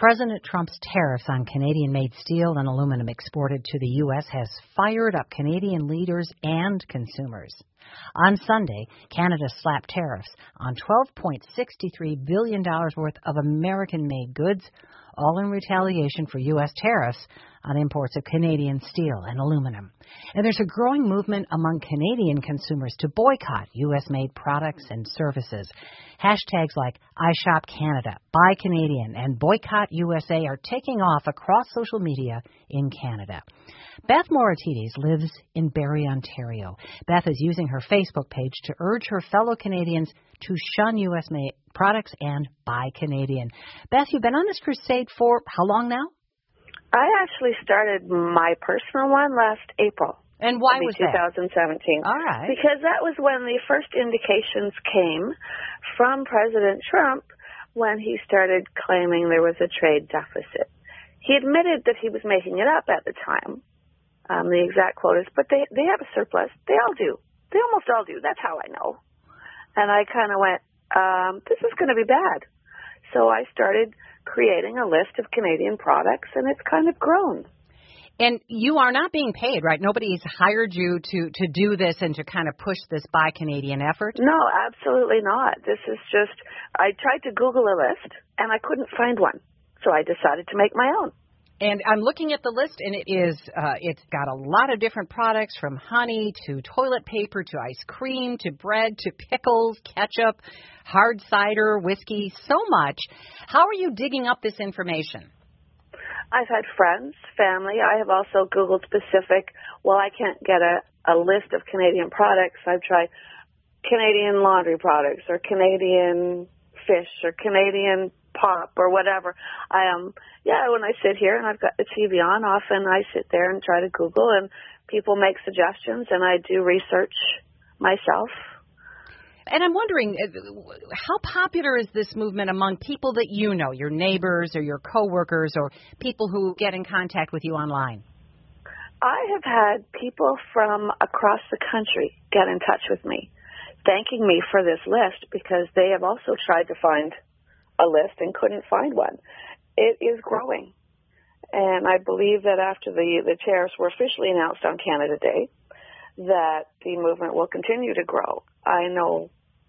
President Trump's tariffs on Canadian-made steel and aluminum exported to the U.S. has fired up Canadian leaders and consumers. On Sunday, Canada slapped tariffs on $12.63 billion worth of American-made goods, all in retaliation for U.S. tariffs on imports of Canadian steel and aluminum. And there's a growing movement among Canadian consumers to boycott U.S.-made products and services. Hashtags like iShopCanada, Buy Canadian, and Boycott USA are taking off across social media in Canada. Beth Moratides lives in Barrie, Ontario. Beth is using her Facebook page to urge her fellow Canadians to shun U.S.-made products and buy Canadian. Beth, you've been on this crusade for how long now? I actually started my personal one last April. And why was that? 2017. All right. Because that was when the first indications came from President Trump when he started claiming there was a trade deficit. He admitted that he was making it up at the time, the exact quotas, but they have a surplus. They all do. They almost all do. That's how I know. And I kind of went, this is going to be bad. So I started creating a list of Canadian products, and it's kind of grown. And you are not being paid, right? Nobody's hired you to do this and to kind of push this Buy Canadian effort? No, absolutely not. This is just, I tried to Google a list, and I couldn't find one. So I decided to make my own. And I'm looking at the list, and it's got a lot of different products, from honey to toilet paper to ice cream to bread to pickles, ketchup, hard cider, whiskey, so much. How are you digging up this information? I've had friends, family. I have also Googled specific, I can't get a list of Canadian products. I've tried Canadian laundry products or Canadian fish or Canadian pop or whatever. When I sit here and I've got the TV on, often I sit there and try to Google, and people make suggestions, and I do research myself. And I'm wondering, how popular is this movement among people that you know, your neighbors or your coworkers or people who get in contact with you online? I have had people from across the country get in touch with me, thanking me for this list because they have also tried to find a list and couldn't find one. It is growing. And I believe that after the tariffs were officially announced on Canada Day, that the movement will continue to grow. I know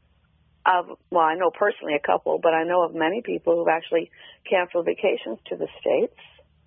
personally a couple, but I know of many people who've actually canceled vacations to the States.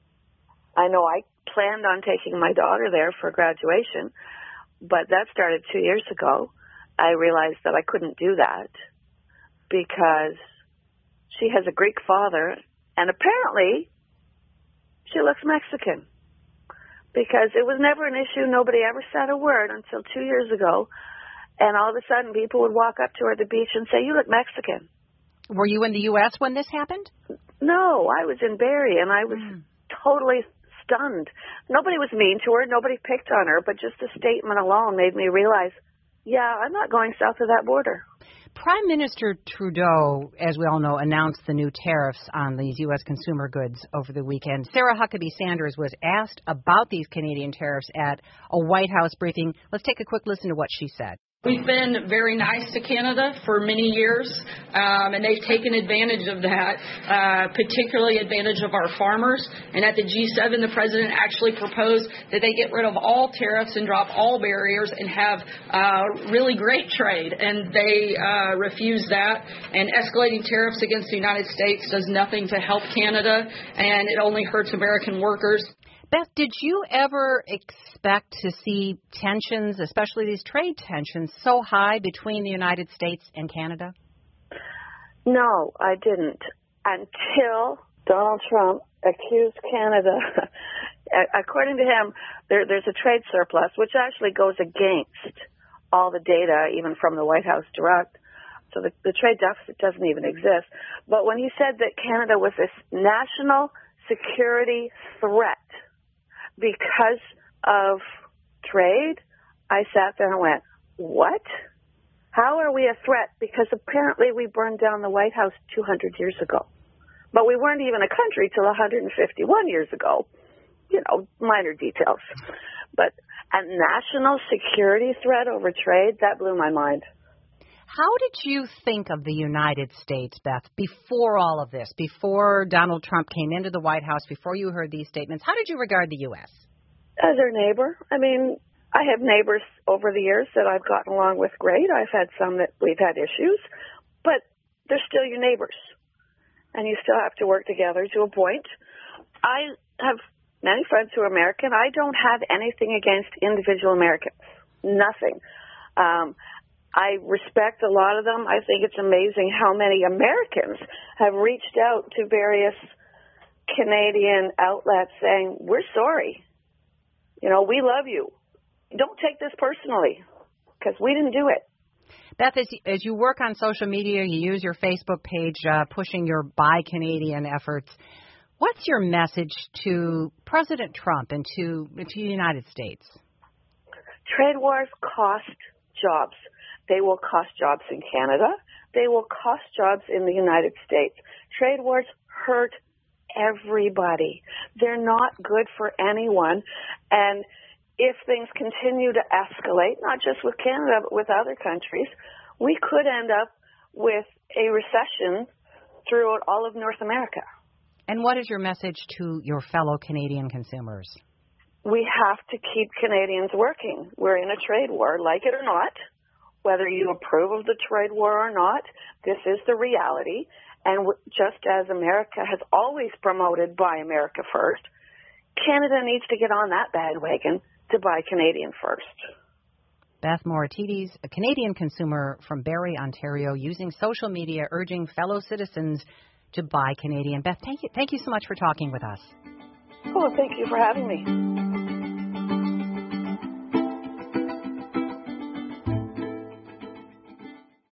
I know I planned on taking my daughter there for graduation, but that started 2 years ago. I realized that I couldn't do that because she has a Greek father, and apparently she looks Mexican. Because it was never an issue. Nobody ever said a word until 2 years ago. And all of a sudden, people would walk up to her at the beach and say, "You look Mexican." Were you in the U.S. when this happened? No, I was in Barrie, and I was totally stunned. Nobody was mean to her. Nobody picked on her. But just the statement alone made me realize, I'm not going south of that border. Prime Minister Trudeau, as we all know, announced the new tariffs on these U.S. consumer goods over the weekend. Sarah Huckabee Sanders was asked about these Canadian tariffs at a White House briefing. Let's take a quick listen to what she said. We've been very nice to Canada for many years, and they've taken advantage of that, particularly advantage of our farmers. And at the G7, the president actually proposed that they get rid of all tariffs and drop all barriers and have really great trade. And they refused that. And escalating tariffs against the United States does nothing to help Canada, and it only hurts American workers. Beth, did you ever expect to see tensions, especially these trade tensions, so high between the United States and Canada? No, I didn't. Until Donald Trump accused Canada. According to him, there's a trade surplus, which actually goes against all the data, even from the White House direct. So the trade deficit doesn't even exist. But when he said that Canada was this national security threat, because of trade, I sat there and went, what? How are we a threat? Because apparently we burned down the White House 200 years ago. But we weren't even a country till 151 years ago. Minor details. But a national security threat over trade, that blew my mind. How did you think of the United States, Beth, before all of this, before Donald Trump came into the White House, before you heard these statements? How did you regard the U.S.? As our neighbor. I mean, I have neighbors over the years that I've gotten along with great. I've had some that we've had issues, but they're still your neighbors, and you still have to work together to a point. I have many friends who are American. I don't have anything against individual Americans, nothing. I respect a lot of them. I think it's amazing how many Americans have reached out to various Canadian outlets saying, we're sorry. You know, we love you. Don't take this personally, because we didn't do it. Beth, as you work on social media, you use your Facebook page, pushing your Buy Canadian efforts. What's your message to President Trump and to the United States? Trade wars cost jobs. They will cost jobs in Canada. They will cost jobs in the United States. Trade wars hurt everybody. They're not good for anyone. And if things continue to escalate, not just with Canada, but with other countries, we could end up with a recession throughout all of North America. And what is your message to your fellow Canadian consumers? We have to keep Canadians working. We're in a trade war, like it or not. Whether you approve of the trade war or not, this is the reality. And just as America has always promoted Buy America First, Canada needs to get on that bandwagon to buy Canadian first. Beth Moratides, a Canadian consumer from Barrie, Ontario, using social media, urging fellow citizens to buy Canadian. Beth, thank you so much for talking with us. Oh, thank you for having me.